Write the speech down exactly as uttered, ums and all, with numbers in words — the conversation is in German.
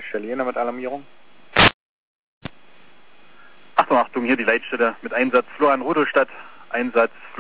Stelle Jena mit Alarmierung. Achtung, Achtung, hier die Leitstelle mit Einsatz Florian Rudolstadt, Einsatz